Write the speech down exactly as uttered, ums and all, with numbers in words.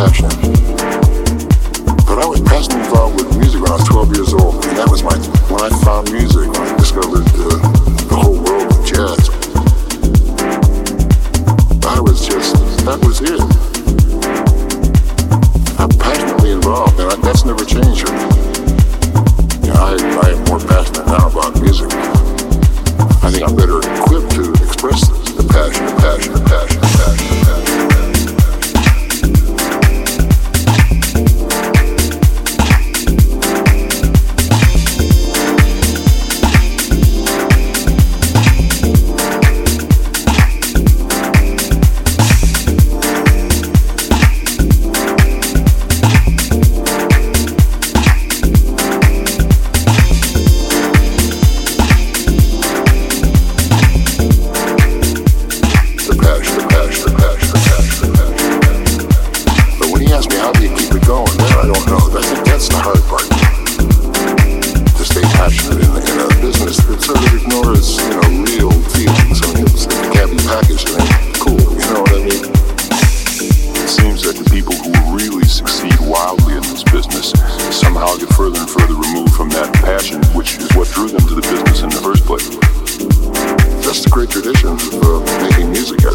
passionate. But I was passionately involved with music when I was twelve years old. And that was my, when I found music, when I discovered uh, the whole world of jazz. I was just, that was it. I'm passionately involved, and I, that's never changed for me. You know, I, I am more passionate now about music. I think I'm better equipped to express this, the passion, the passion, the passion, the passion, the passion. Tradition of uh, making music.